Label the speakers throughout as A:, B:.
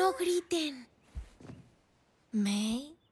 A: No griten.
B: ¿May?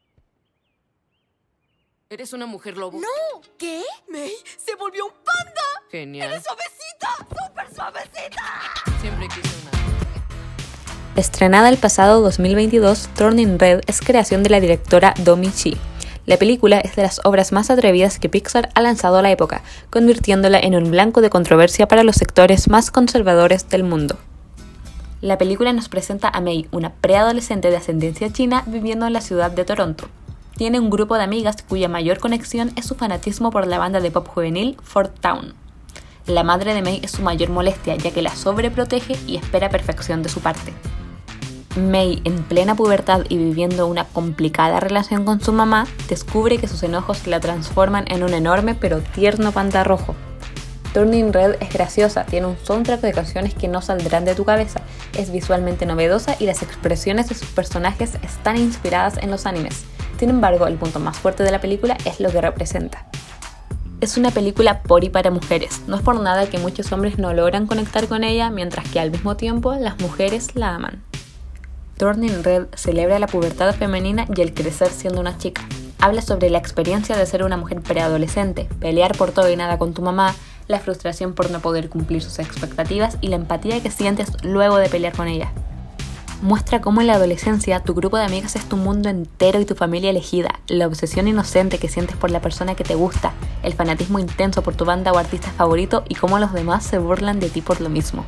C: ¿Eres una mujer lobo?
A: ¡No! ¿Qué?
B: ¡May se volvió un panda!
C: Genial.
B: ¡Eres suavecita! ¡Súper suavecita!
C: Siempre quise una.
D: Estrenada el pasado 2022, Turning Red es creación de la directora Domee Shi. La película es de las obras más atrevidas que Pixar ha lanzado a la época, convirtiéndola en un blanco de controversia para los sectores más conservadores del mundo. La película nos presenta a May, una preadolescente de ascendencia china viviendo en la ciudad de Toronto. Tiene un grupo de amigas cuya mayor conexión es su fanatismo por la banda de pop juvenil Fourth Town. La madre de May es su mayor molestia, ya que la sobreprotege y espera perfección de su parte. May, en plena pubertad y viviendo una complicada relación con su mamá, descubre que sus enojos la transforman en un enorme pero tierno panda rojo. Turning Red es graciosa, tiene un soundtrack de canciones que no saldrán de tu cabeza, es visualmente novedosa y las expresiones de sus personajes están inspiradas en los animes. Sin embargo, el punto más fuerte de la película es lo que representa. Es una película por y para mujeres, no es por nada que muchos hombres no logran conectar con ella, mientras que al mismo tiempo las mujeres la aman. Turning Red celebra la pubertad femenina y el crecer siendo una chica. Habla sobre la experiencia de ser una mujer preadolescente, pelear por todo y nada con tu mamá, la frustración por no poder cumplir sus expectativas y la empatía que sientes luego de pelear con ella. Muestra cómo en la adolescencia tu grupo de amigas es tu mundo entero y tu familia elegida, la obsesión inocente que sientes por la persona que te gusta, el fanatismo intenso por tu banda o artista favorito y cómo los demás se burlan de ti por lo mismo.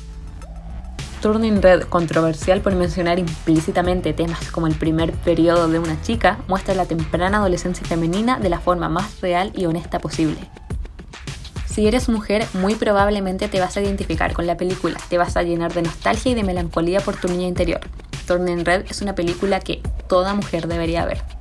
D: Turning Red, controversial por mencionar implícitamente temas como el primer periodo de una chica, muestra la temprana adolescencia femenina de la forma más real y honesta posible. Si eres mujer, muy probablemente te vas a identificar con la película, te vas a llenar de nostalgia y de melancolía por tu niña interior. Turning Red es una película que toda mujer debería ver.